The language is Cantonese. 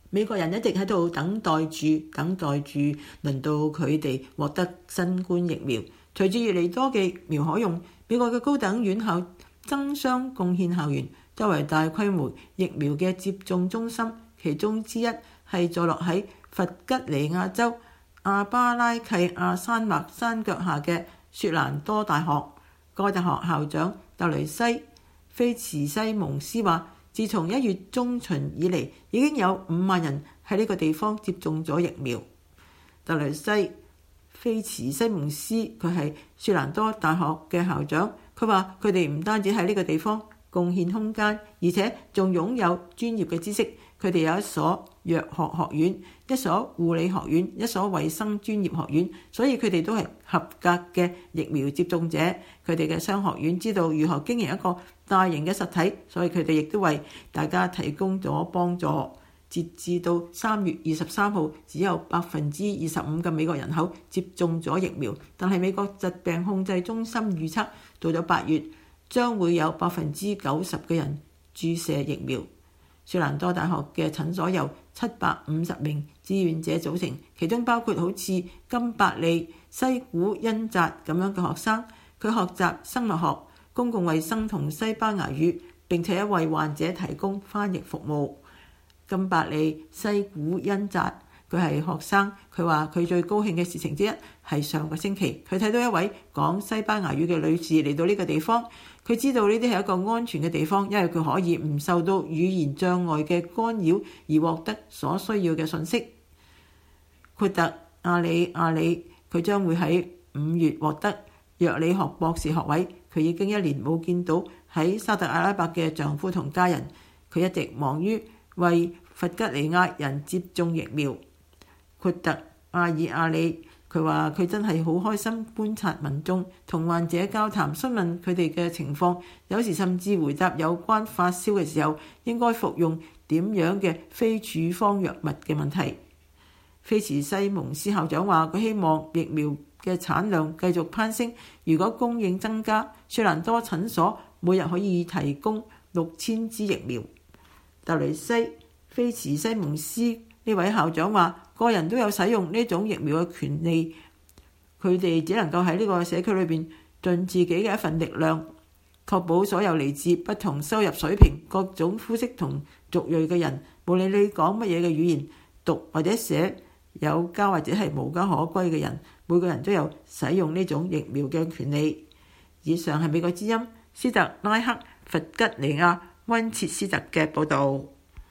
美國人一直喺度等待住，輪到佢哋獲得新冠疫苗。隨住越嚟越多嘅疫苗可用，美國嘅高等院校爭相貢獻校園作為大規模疫苗嘅接種中心，其中之一係坐落喺弗吉尼亞州阿巴拉契亞山脈山腳下嘅雪蘭多大學。該大學校長特雷西菲茨西蒙斯話，自從1月中旬以嚟，已經有5萬人喺呢個地方接種咗疫苗。特雷西菲茨西蒙斯佢係雪蘭多大學嘅校長，佢話佢哋唔單止喺呢個地方貢獻空間，而且仲擁有專業嘅知識。佢哋有一所藥學學院、一所護理學院、一所衛生專業學院，所以佢哋都係合格嘅疫苗接種者。佢哋嘅商學院知道如何經營一個大型嘅實體，所以佢哋亦都為大家提供咗幫助。截至到3月23號，只有25%嘅美國人口接種咗疫苗，但係美國疾病控制中心預測到咗8月將會有90%嘅人注射疫苗。雪蘭多大學嘅診所由750名志願者組成，其中包括好似金伯利、西古恩扎咁樣嘅學生。佢學習生物學、公共衛生同西班牙語，並且為患者提供翻譯服務。金伯利、西古恩扎佢係學生，佢話佢最高興嘅事情之一係上個星期佢睇到一位講西班牙語嘅女士嚟到呢個地方。佢知道呢啲係一個安全嘅地方，因為佢可以唔受到語言障礙嘅干擾而獲得所需要嘅信息。豁特阿里佢將會喺5月獲得藥理學博士學位。佢已經1年冇見到喺沙特阿拉伯嘅丈夫同家人，佢一直忙於為弗吉尼亞人接種疫苗。豁特阿里佢話佢真係好開心觀察民眾同患者交談，詢問佢哋嘅情況，有時甚至回答有關發燒嘅時候應該服用點樣嘅非處方藥物嘅問題。菲茨西蒙斯校長話佢希望疫苗嘅產量繼續攀升，如果供應增加，雪蘭多診所每日可以提供6000支疫苗。特雷西菲茨西蒙斯呢位校長話，個人都有使用呢種疫苗嘅權利，佢哋只能夠喺呢個社區裏邊盡自己嘅一份力量，確保所有嚟自不同收入水平、各種膚色同族裔嘅人，無論你講乜嘢嘅語言、讀或者寫，有家或者係無家可歸嘅人，每個人都有使用呢種疫苗嘅權利。以上係美國之音斯特拉克弗吉尼亞溫切斯特嘅報導。